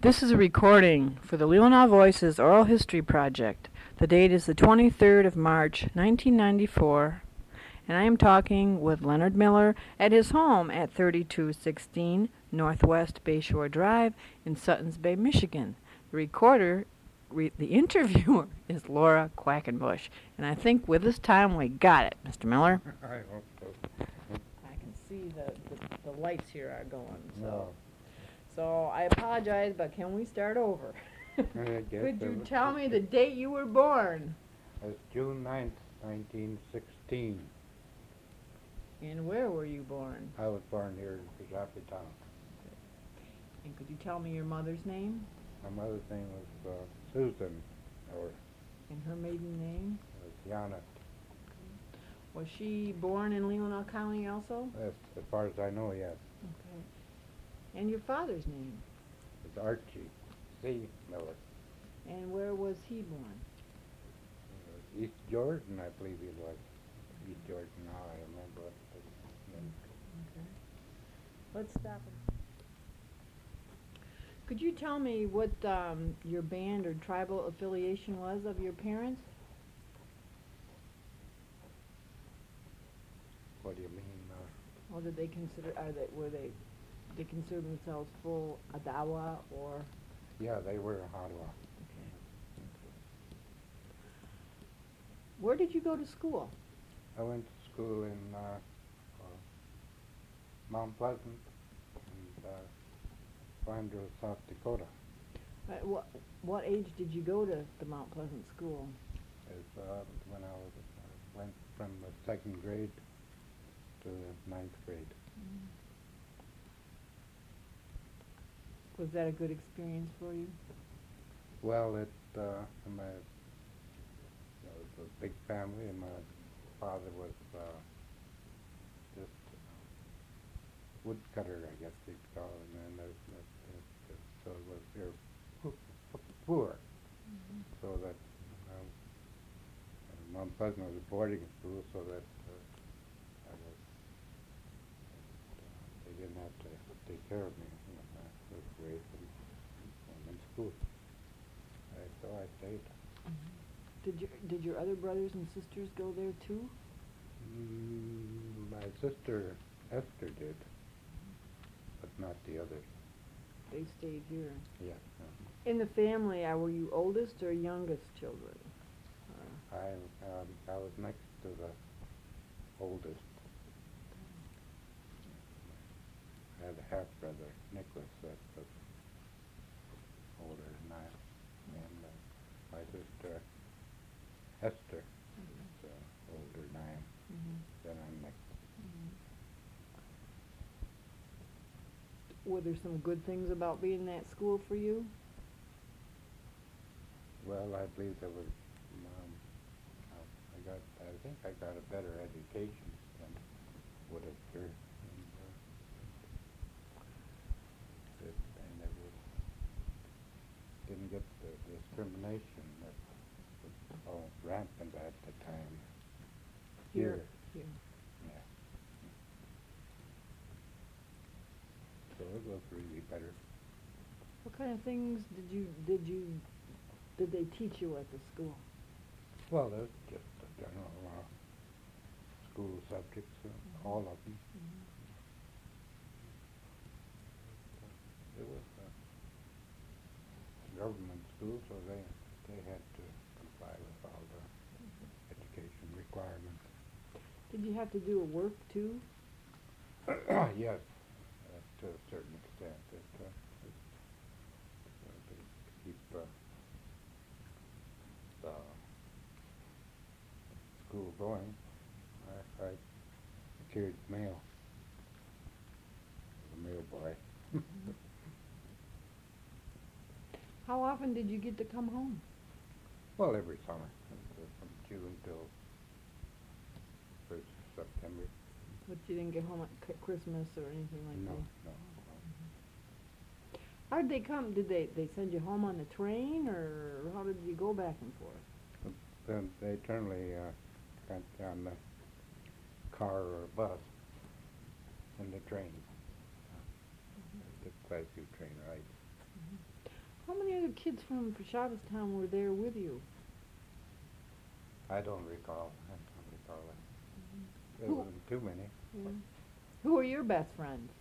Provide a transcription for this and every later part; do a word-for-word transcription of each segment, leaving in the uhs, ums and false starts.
This is a recording for the Leelanau Voices Oral History Project. The date is the twenty-third of March, nineteen ninety-four, and I am talking with Leonard Miller at his home at thirty-two sixteen Northwest Bayshore Drive in Suttons Bay, Michigan. The recorder, re- the interviewer, is Laura Quackenbush, and I think with this time we got it, Mister Miller. I hope so. I can see the, the, the lights here are going, so... No. So I apologize, but can we start over? I guess Could you it- tell me the date you were born? It's June ninth, nineteen sixteen. And where were you born? I was born here in Kazapi town. And could you tell me your mother's name My mother's name was uh, Susan, or and her maiden name? uh, Janet. Was she born in Leelanau County also? As, as far as I know, yes. Okay. And your father's name? It's Archie C. Miller. And where was he born? Uh, East Jordan, I believe he was. East Jordan, now I remember it. But, Okay. Let's stop it. Could you tell me what um, your band or tribal affiliation was of your parents? what do you mean? Uh, Or did they consider, are they, were they, they consider themselves full Adawa or? yeah, they were in Ottawa. Okay. Where did you go to school? I went to school in uh, uh, Mount Pleasant and uh, Flanders, South Dakota. Uh, what, what age did you go to the Mount Pleasant school? As, uh, when I was, uh, went from the second grade to the ninth grade. Was that a good experience for you? Well, it, uh, my, it was a big family, and my father was uh, just a woodcutter, I guess you'd call it, and there's, there's, there's, so it was very po- poor. Mm-hmm. So that um, Mount Pleasant was a boarding school, so that uh, I was, uh, they didn't have to take care of me when I was away from from in school. I, so I stayed. Did your, did your other brothers and sisters go there too? Mm, my sister Esther did, but not the others. They stayed here. Yeah. In the family, uh, were you oldest or youngest children? Uh, I um, I was next to the oldest. I had a half brother, Nicholas, that was older than I, and uh, my sister Esther is uh, older than I am. mhm. Then I'm next. Were there some good things about being in that school for you? Well, I believe there was. Um, I got. I think I got a better education than would have here. And, uh, it, I never didn't get the discrimination that was all rampant at the time. Here. Here. Yeah. So it was really better. What kind of things did you did you did they teach you at the school? Well, there's just the general uh, school subjects, uh, all of them. It was a government school, so they they had to comply with all the education requirements. Did you have to do a work too? Yes, uh, to a certain extent. It, uh, it, uh, to keep uh, the school going, I, I carried mail. The mail boy. How often did you get to come home? Well, every summer, uh, from June till first September. But you didn't get home at c- Christmas or anything like No, that? no, How'd they come? Did they, they send you home on the train, or how did you go back and forth? no. Then they generally uh, got on the car or bus and the train. Uh, Took quite a few train rides. many other kids from Shabbatown were there with you? I don't recall. I don't recall it. There Who- wasn't too many. Yeah. Who are your best friends?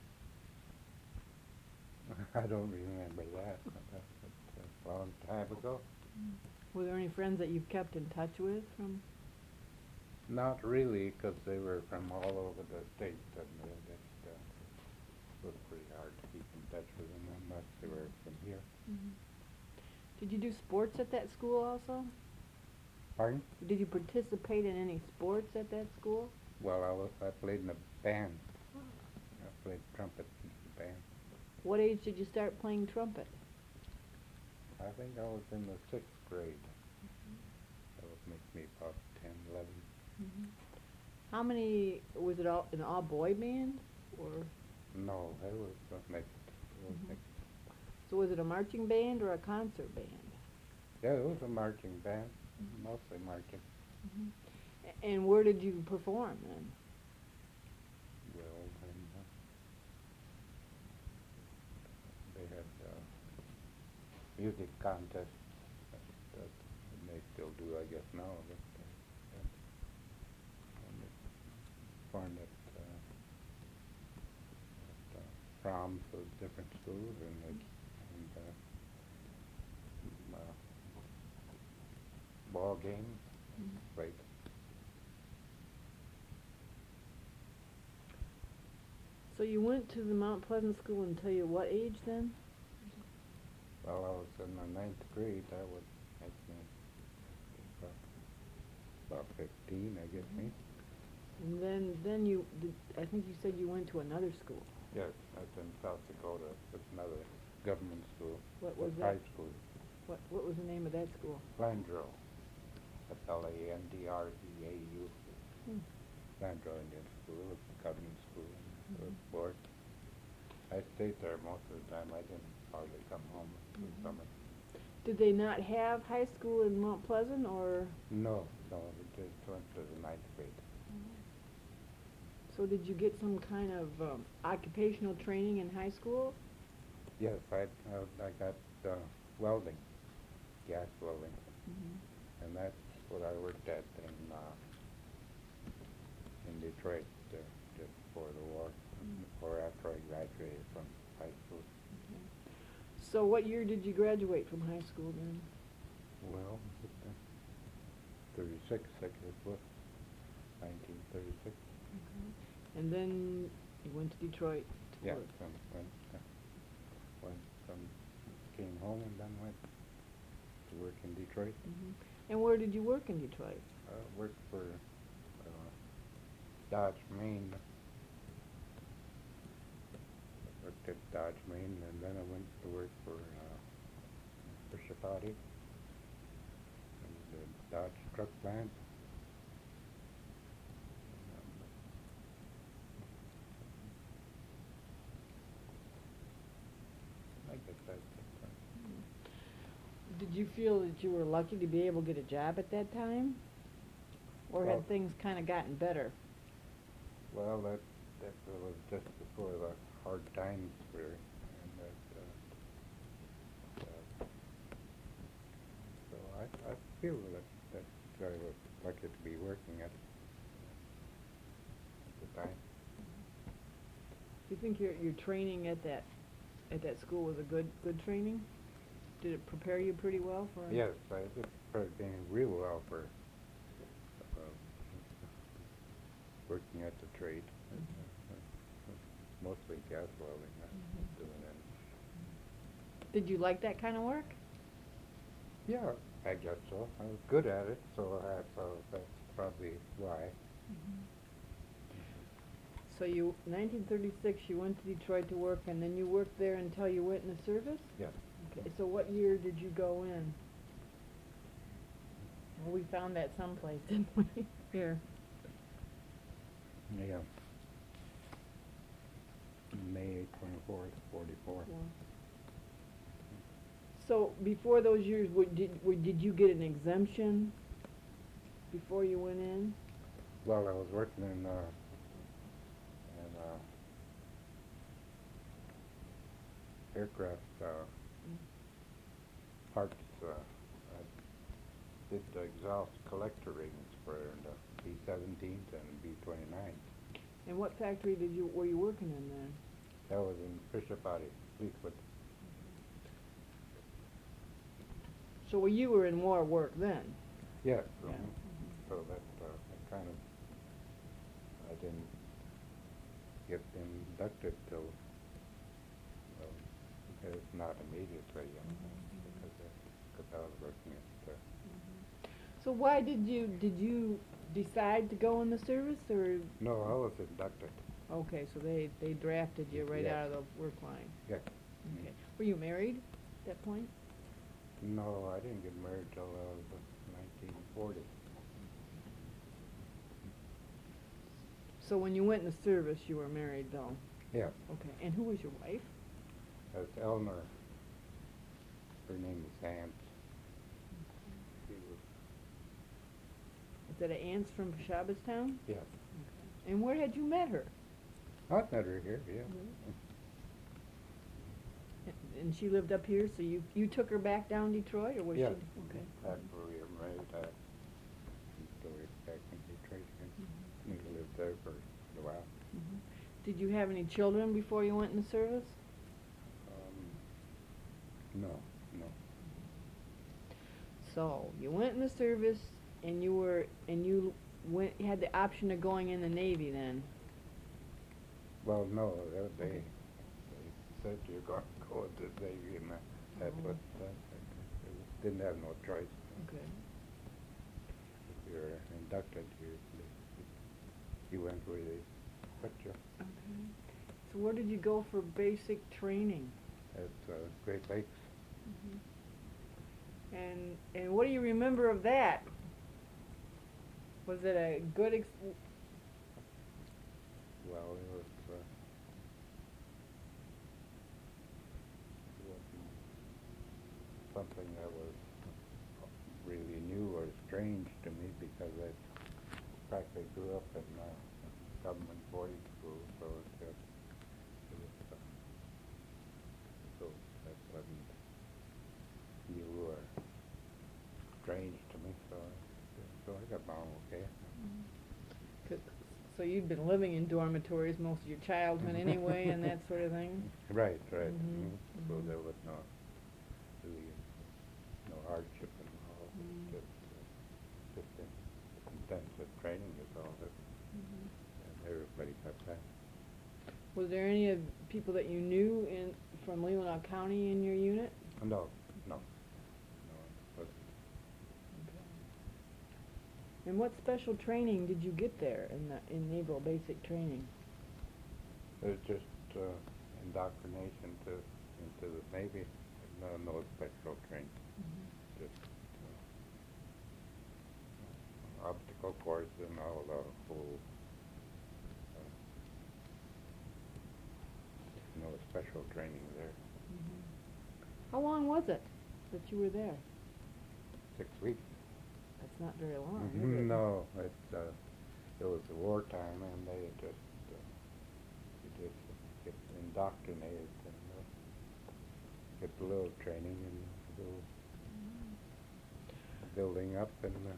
I don't remember that. That's a long time ago. Were there any friends that you've kept in touch with from? Not really, because they were from all over the state, and uh, it uh, was pretty hard to keep in touch with them unless they were from here. Did you do sports at that school also? Pardon? Did you participate in any sports at that school? Well, I, was, I played in a band. I played trumpet in the band. What age did you start playing trumpet? I think I was in the sixth grade. That would make me about ten, eleven. How many, was it all, an all-boy band? Or, No, it was a mixed. It was Mhm. mixed. so was it a marching band or a concert band? Yeah, it was a marching band, mostly marching. A- And where did you perform then? Well, and uh, they had uh, music contests that, that they still do, I guess, now. But uh, yeah. And they performed at, uh, at uh, proms of different schools and, they, and uh, m- uh, ball games. Played. So you went to the Mount Pleasant School until you what age then? While I was in the ninth grade, that would make me about, about fifteen, I guess, me. And then, then you, did, I think you said you went to another school. Yes, that's in South Dakota. It's another government school. What It's was high that? school. What, what was the name of that school? Landro. That's L A N D R E A U. Hmm. Landro Indian School. It's a government school. It was board. I stayed there most of the time. I didn't hardly come home in the summer. Did they not have high school in Mount Pleasant, or, No, no, we just went to the ninth grade. so did you get some kind of um, occupational training in high school? Yes, I, I, I got uh, welding, gas welding, and that's what I worked at in uh, in Detroit uh, just before the war, or after I graduated from high school. So what year did you graduate from high school then? Well, thirty-six, I guess it was, nineteen thirty-six. And then you went to Detroit to Yeah, work. from, went, uh, went from, came home and then went to work in Detroit. Mhm. And where did you work in Detroit? I worked for uh, Dodge, Maine. I worked at Dodge, Maine, and then I went to work for uh, for Chapati, in the Dodge truck plant. I guess that's it. Did you feel that you were lucky to be able to get a job at that time? Or Well- had things kind of gotten better? Well, that that was just before the hard times were, and that. Uh, uh, so I I feel that that I was lucky to be working at at the time. Do you think your your training at that at that school was a good good training? Did it prepare you pretty well for? Yes, I did prepared me real well for uh, working at the trade. Uh, uh, mostly gas welding. I was doing that. Did you like that kind of work? Yeah, I guess so. I was good at it, so I, so that's probably why. So you, nineteen thirty-six, you went to Detroit to work, and then you worked there until you went in the service? Yes. Okay, so what year did you go in? Well, we found that someplace, didn't we? Here. Yeah. May twenty-fourth, forty-four. Yeah. So before those years, would, did, would, did you get an exemption before you went in? Well, I was working in, uh, in, uh, aircraft, uh, parts, uh, I did the exhaust collector rings for the B seventeens and B twenty-nines. And what factory did you were you working in then? That was in Bishop Body, Fleetwood. So well, you were in more work then. Yes, Yeah. mhm. So that, uh, I kind of, I didn't get inducted till, well, because not immediately, you know, because I, because I was working at, uh, So why did you did you decide to go in the service or? no, I was inducted. Okay, so they they drafted you right Yes. out of the work line. Yes. Okay. Were you married at that point? No, I didn't get married till I was uh, nineteen forty. So when you went in the service, you were married though. Yes, Okay. And who was your wife? that's Eleanor. Her name is Ann. She was, Is that an aunt's from Shabbastown? yes. And where had you met her? I met her here, yeah. And- And she lived up here, so you you took her back down Detroit, or was Yes. she? Okay. After we were married, I moved over back in Detroit again. We lived there for a while. Mhm. Did you have any children before you went in the service? Um, no, no. So you went in the service, and you were and you went you had the option of going in the Navy then. Well, no, they, they, Okay. they said you're going to go into the Navy, and that, that's Oh. what, that, that, didn't have no choice. Okay. If you're inducted, you, you went where they put you. Okay. So where did you go for basic training? At uh, Great Lakes. And and what do you remember of that? Was it a good ex- Well, it was, uh, it wasn't something that was really new or strange to me because I practically grew up in uh, government boarding school, so it, uh, it was, uh, so that wasn't new or strange to me, so, I- so I got along okay. So you'd been living in dormitories most of your childhood anyway, and that sort of thing. Right, right. Mhm, mhm. So mhm. there was no, really, no hardship involved. Mm. Just, uh, just in- intensive training is all that, and everybody got that. Was there any of people that you knew in from Leelanau County in your unit? No, no, no, it wasn't. And what special training did you get there in the in naval basic training? It was just uh, indoctrination to into the Navy. No, no special training. Just uh, obstacle course and all the whole. Uh, no special training there. How long was it that you were there? Six weeks. That's not very long, is Mhm, it? No, it uh, it was the wartime, and they just uh, you just get indoctrinated and uh, get a little training and a little building up and. Uh,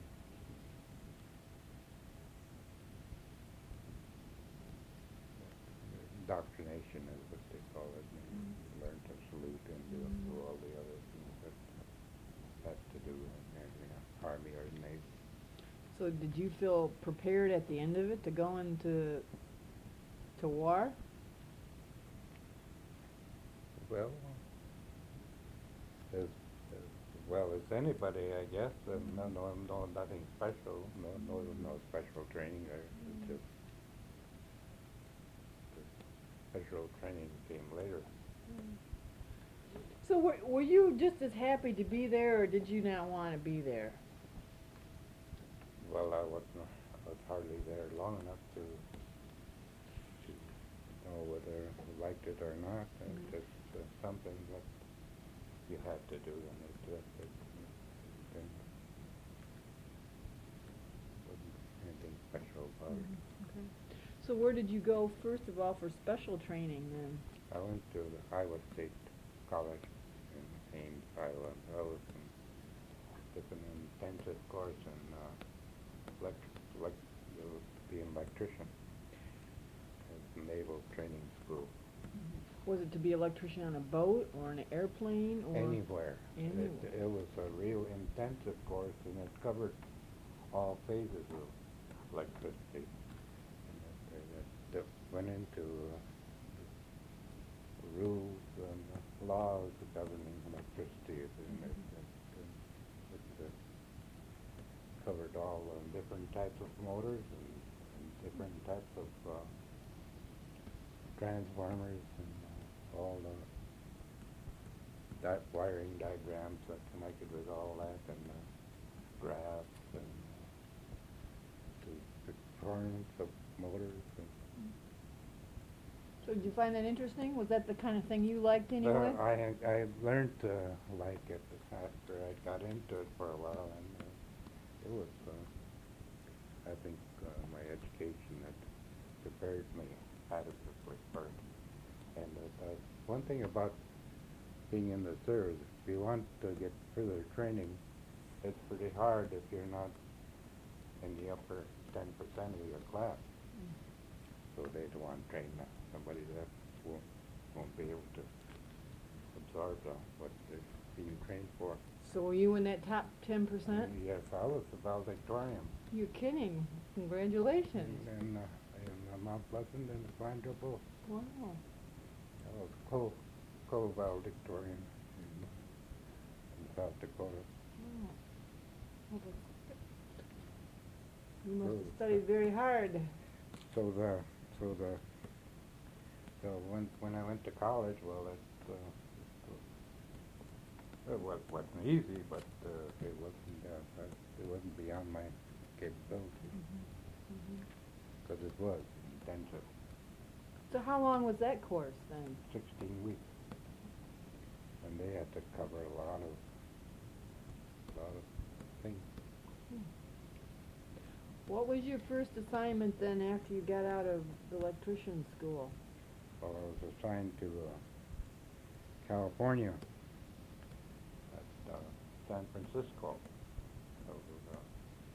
Indoctrination is what they call it. And you learn to salute and do, do all the other things that have to do in the uh, Army or Navy. So did you feel prepared at the end of it to go into to war? Well, as, as well as anybody, I guess. Uh, no, no, no, nothing special. No, no, no special training there. It's just the special training came later. So were, were you just as happy to be there, or did you not want to be there? Well, I wasn't. I was hardly there long enough to to know whether I liked it or not. Mhm. It's just uh, something that you had to do, and it just it, it wasn't anything special about it. Okay. So where did you go first of all for special training then? I went to the Iowa State College in Ames, Iowa. I was in, took an intensive course in uh, electric, elect, uh, to be an electrician at the Naval Training School. Was it to be electrician on a boat or an airplane or Anywhere. Anywhere. It, it was a real intensive course, and it covered all phases of electricity. And it, it, it went into uh, rules and uh, laws governing electricity, and it, it, it, it, uh, covered all uh, different types of motors and, and different types of uh, transformers and uh, all the di- wiring diagrams that connected with all that, and uh, graphs and uh, the performance of motors. And So did you find that interesting? Was that the kind of thing you liked anyway? Uh, I had- I had learned to like it after I got into it for a while, and uh, it was, uh, I think, uh, my education that prepared me adequately for it. And uh, uh, one thing about being in the service, if you want to get further training, it's pretty hard if you're not in the upper ten percent of your class. So they don't want to train uh, somebody that won't, won't be able to absorb uh, what they're being trained for. So were you in that top ten percent? Yes, I was the valedictorian. You're kidding. Congratulations. And, uh, in uh, Mount Pleasant and Vanderbilt. Wow. I was co, co-valedictorian in, in South Dakota. Wow. Well, that's- You must So- have studied very hard. So the, so the, so when, when I went to college, well, it, uh, it, uh, it was, wasn't easy, but, uh, it wasn't, uh, it wasn't beyond my capability, because it was intensive, So how long was that course then? sixteen weeks. And they had to cover a lot of, lot of things. What was your first assignment then after you got out of electrician school? Well, I was assigned to, uh, California, at, uh, San Francisco. I was, uh,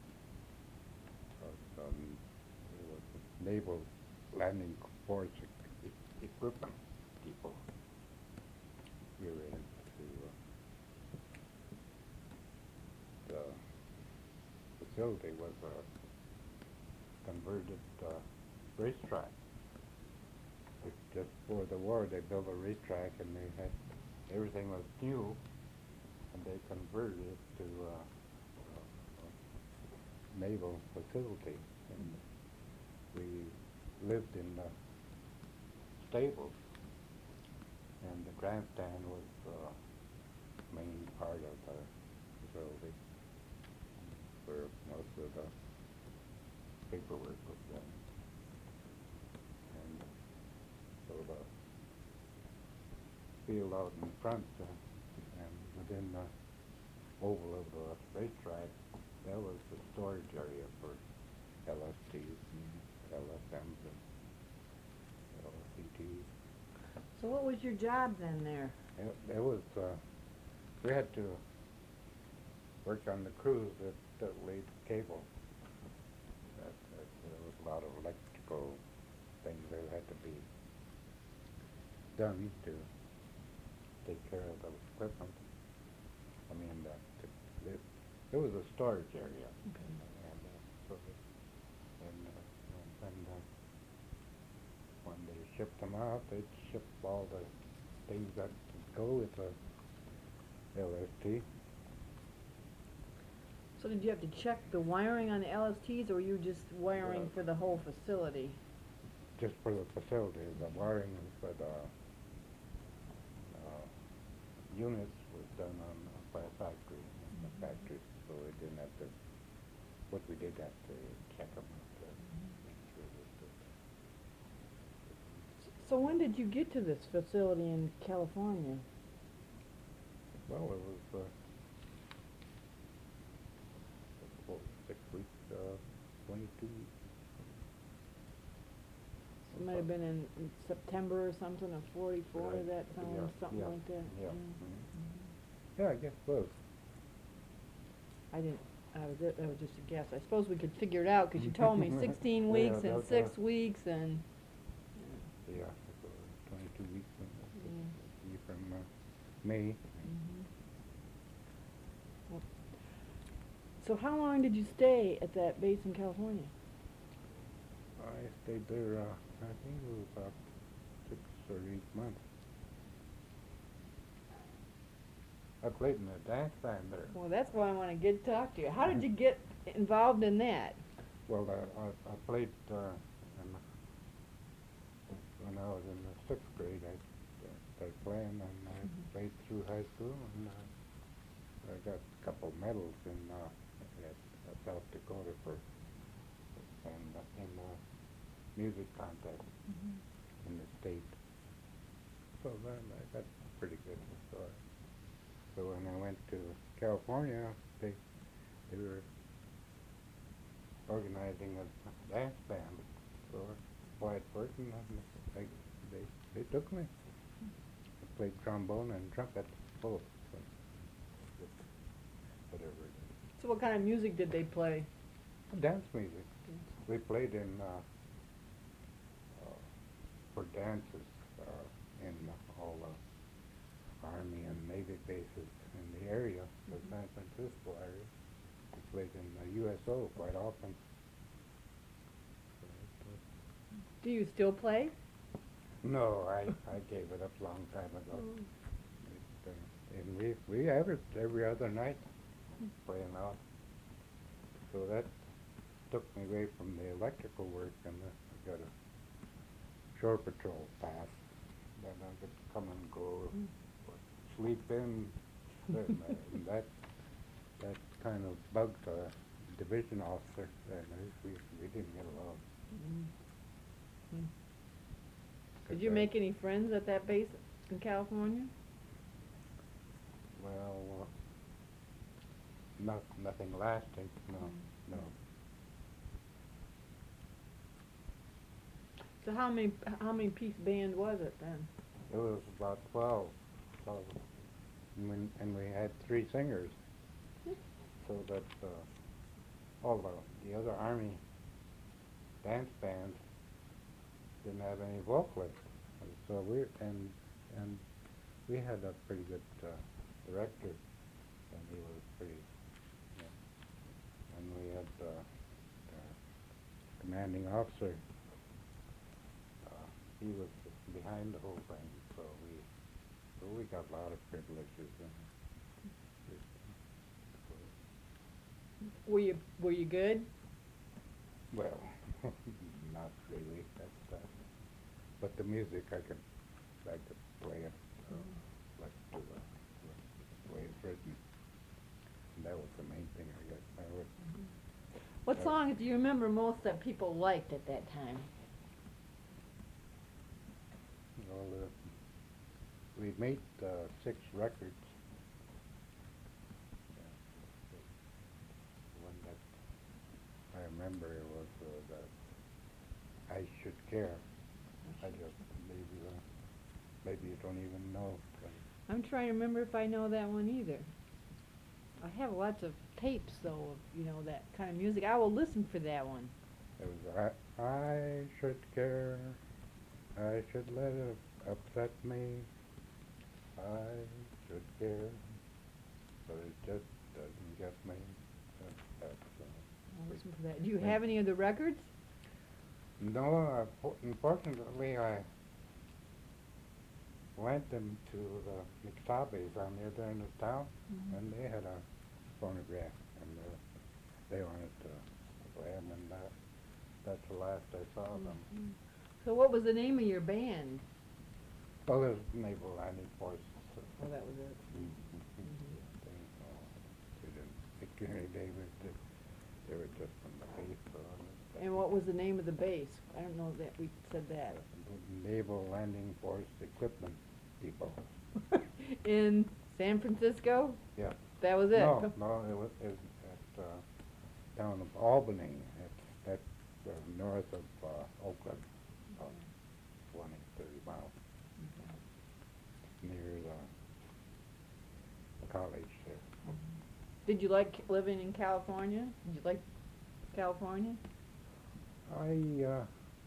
I was, um, it was a naval landing force e- e- equipment people. We were in to, uh, the facility was a converted, uh, racetrack. It- Just before the war, they built a racetrack, and they had, everything was new, and they converted it to uh, a, a naval facility. And we lived in the stables, and the grandstand was the main part of the facility where most of the paperwork was done. And so the field out in front, uh, and within the oval of the racetrack, that was the storage area for L S Ts and L S Ms and L C Ts. So what was your job then there? It, it was, uh, we had to work on the crews that, that laid cable. That, that, there was a lot of electrical things that had to be done to take care of the equipment. I mean, that, it, it was a storage area. Okay. And, and uh, so the, and, uh, and uh, when they shipped them out, they'd ship all the things that go with the L S T. So did you have to check the wiring on the L S Ts, or were you just wiring Well, for the whole facility? Just for the facility, the wiring for the uh, units was done on uh, by a factory, in the factories, so we didn't have to. What we did have to check them to make sure that. The, So when did you get to this facility in California? well, it was uh, four, six weeks, uh, twenty-two weeks. It might have been in, in September or something of forty-four, Right. that time, Yeah, something yeah, like that. yeah. Mm. Mhm. Yeah, I guess it was. I didn't, I was, that was just a guess. I suppose we could figure it out, 'cause you told me sixteen Yeah, weeks and that's, six uh, weeks and, Yeah, it was twenty-two weeks from, yeah. uh, from uh, May. Mhm. Well, so how long did you stay at that base in California? I stayed there, uh, I think it was about six or eight months. I played in a dance band there. Well, that's why I want to get to talk to you. How did you get involved in that? Well, I, I, I played, uh, in, when I was in the sixth grade. I uh, started playing, and I Mhm. played through high school, and uh, I got a couple medals in, uh, at, at South Dakota for, and uh, in the music contest in the state. So then I got pretty good. So, I, so when I went to California, they they were organizing a dance band. So I applied for it, and they they they took me. I played trombone and trumpet, both. So, whatever it is. So what kind of music did they play? Dance music. We played in uh, uh, for dances uh, in all the Army and Navy bases in the area, the San Francisco area. We played in the U S O quite often. So it was- Do you still play? No, I, I gave it up a long time ago. Mm. It, uh, and we we averaged every other night playing out. So that took me away from the electrical work, and uh, I got a shore patrol pass. Then I could come and go, Mm. sleep in. and, uh, and that that kind of bugged the division officer, and we we didn't get along. Mm. Mm. 'Cause Did you I- make any friends at that base in California? Well, uh, not nothing lasting. No, Mm. no. So how many how many piece band was it then? It was about twelve. twelve. And, we, and we had three singers, so that uh, all the, the other Army dance bands didn't have any vocalists. And so we and and we had a pretty good uh, director, and he was pretty. Yeah. And we had uh, the commanding officer. Uh, he was behind the whole thing, so we so we got a lot of privileges. And Were you were you good? well, not really. That's uh, but the music I could I could play it uh, like to the, the way it's written. And that was the main thing, I guess. I would, What Uh, songs do you remember most that people liked at that time? well, uh, we made uh, six records. Yeah. The one that I remember was uh, the I Should Care. I just maybe uh, maybe you don't even know. But I'm trying to remember if I know that one either. I have lots of tapes though of, you know, that kind of music. I will listen for that one. it was I I should care. I should let it upset me. I should care, but it just doesn't get me. That, that's, uh, I'll listen for that. Do you have any of the records? No, uh, for- unfortunately, I went into the McStabes on the other end of town, Mhm. and they had a phonograph, and uh, they wanted to play 'em, and uh, that's the last I saw of them. Mhm. So what was the name of your band? Well, it was Naval Landing Force. So Oh, that was it. Mhm. Mhm. They, uh, they didn't pick any. They were just, they were just from the base. So And what was the name of the base? I don't know that we said that. Naval Landing Force Equipment Depot. In San Francisco? Yeah. That was it? No, no, it was, it was at, uh, town of Albany. It's, that's uh, north of, uh, Oakland, about twenty, thirty miles, near the college. Did you like living in California? Did you like California? I, uh,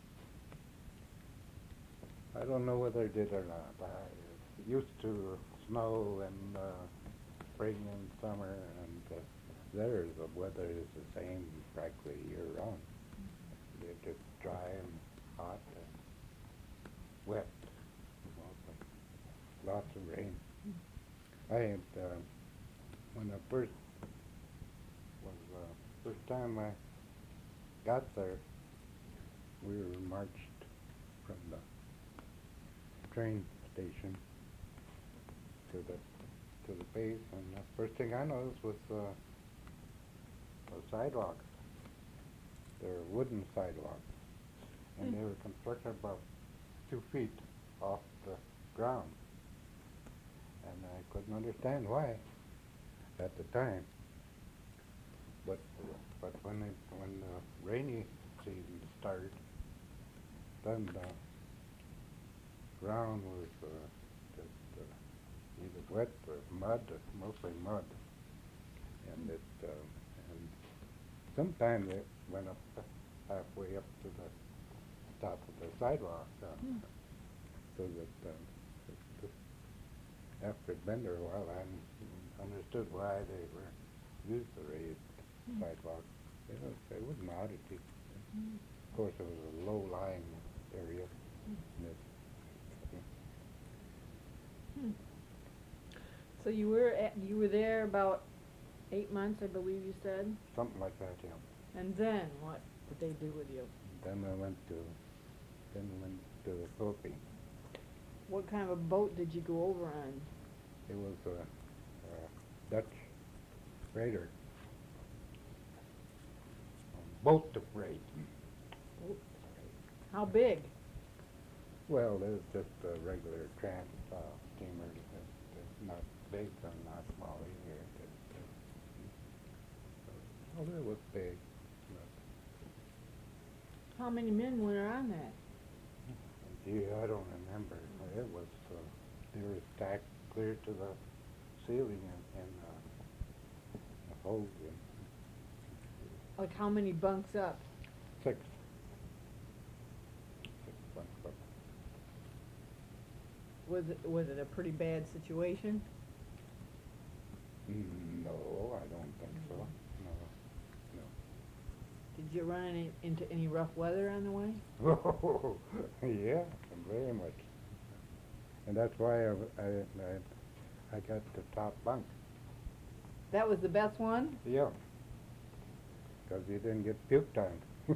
I don't know whether I did or not. I used to snow and uh, spring and summer, and uh, there the weather is the same practically year round. It's just dry and hot and wet, mostly. Lots of rain. I had, uh, when I first was, uh, first time I got there, we were marched from the train station to the to the base, and the first thing I noticed was uh, the sidewalks. They're wooden sidewalks, and Hmm. they were constructed about two feet off the ground, and I couldn't understand why at the time. But but when it, when the rainy season started, then the ground was uh, just uh, either wet or mud, or mostly mud, and it uh, and sometimes it went up halfway up to the top of the sidewalk, uh, Hmm. so that um, it just, after it'd been there a while, I un- understood why they were used the raised Hmm. sidewalk. They was they was an oddity. Hmm. Of course, it was a low-lying area, and it, Hmm. So you were at, you were there about eight months, I believe you said. something like that, yeah. And then what did they do with you? Then I went to, then went to the Philippines. What kind of a boat did you go over on? It was a, a Dutch freighter, boat to freight. How big? Well, it was just a regular tramp uh, steamer. It, it's not big or not small either. It, it, well, it was big. But, How many men were on that? gee, I don't remember. It was, uh, they were stacked clear to the ceiling in, in uh, a hold. And Like how many bunks up? six. Six bunks up. Was it was it a pretty bad situation? Mm, no, I don't think so. No, Did you run any, into any rough weather on the way? no. Yeah, very much. And that's why I, I, I, I got the top bunk. That was the best one? Yeah. Because you didn't get puke time.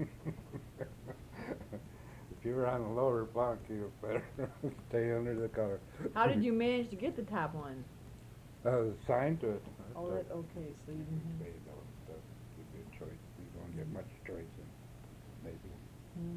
If you were on the lower bunk, you better stay under the car. How did you manage to get the top one? I was assigned to it. Oh, So that, okay, so you didn't they have... don't uh, give you a choice. You don't get much choice, in maybe. Hmm.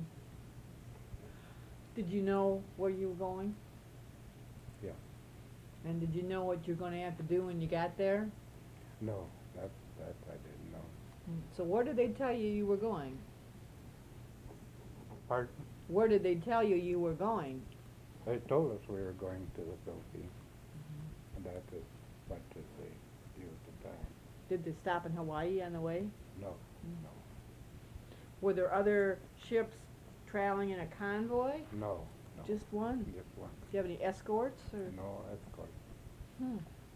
Did you know where you were going? Yeah. And did you know what you're going to have to do when you got there? No, that that I didn't know. So where did they tell you you were going? Pardon? Where did they tell you you were going? They told us we were going to the Philippines, and that is much as they used at the time. Did they stop in Hawaii on the way? No, Mm. no, Were there other ships traveling in a convoy? no, no. Just one? Just one. Do you have any escorts? Or? No escort. Hmm.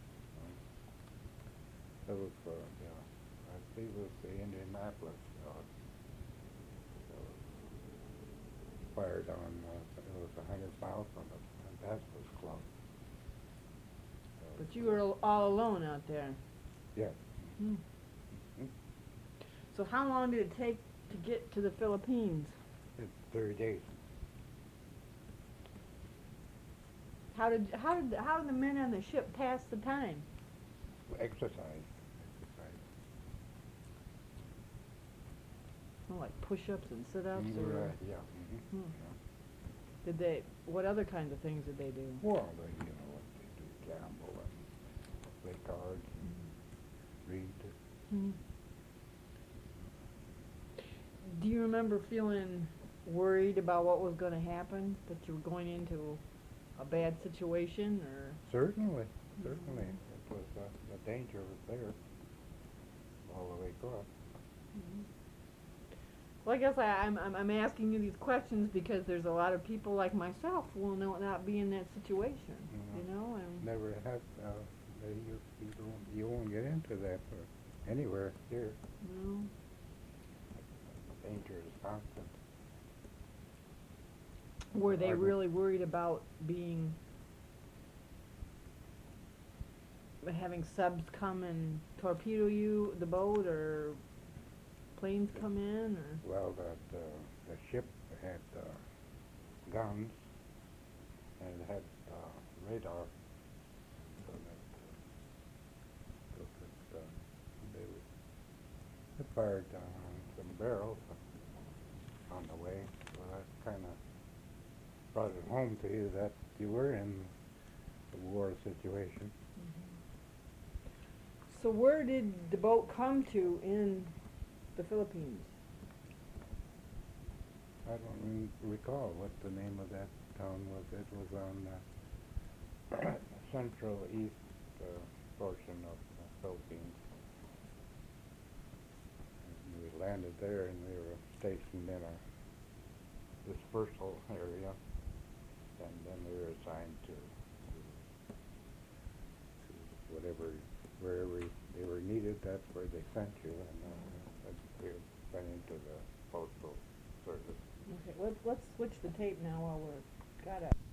That was, uh, yeah, I think it was the Indianapolis, uh, uh, fired on, uh, it was a hundred miles from the Ambassador's Club. Uh, But you were al- all alone out there. Yeah. Hmm. Mhm. So how long did it take to get to the Philippines? It's thirty days. How did how did how did the men on the ship pass the time? Exercise. Exercise. Oh, like push-ups and sit-ups, Mm, or right, yeah. Mhm. Hmm. Yeah. did they? What other kinds of things did they do? Well, they, you know, what they do, gamble and play cards and read. Hmm. Do you remember feeling worried about what was going to happen? That you were going into a bad situation, or? Certainly, certainly. It was, uh, the danger was there. all the way across. Well, I guess I, I'm, I'm I'm asking you these questions because there's a lot of people like myself who will not, not be in that situation, Mhm. you know, and Never have, uh, they, you, you don't, you won't get into that or anywhere here. you know, Danger is constant. were they I would- really worried about being having subs come and torpedo you, the boat, or planes come in, or Well, that, uh, the ship had, uh, guns and it had, uh, radar, so that, uh, so that, uh, they would, they fired uh, on some barrels on the way, so that kinda brought it home to you that you were in a war situation. so where did the boat come to in the Philippines? I don't re- recall what the name of that town was. It was on the central east uh, portion of the Philippines. And we landed there and we were stationed in a dispersal area, and then we were assigned to, to, to whatever, wherever they were needed, that's where they sent you, and uh, we went into the postal service. Okay, let's let's switch the tape now while we're got it.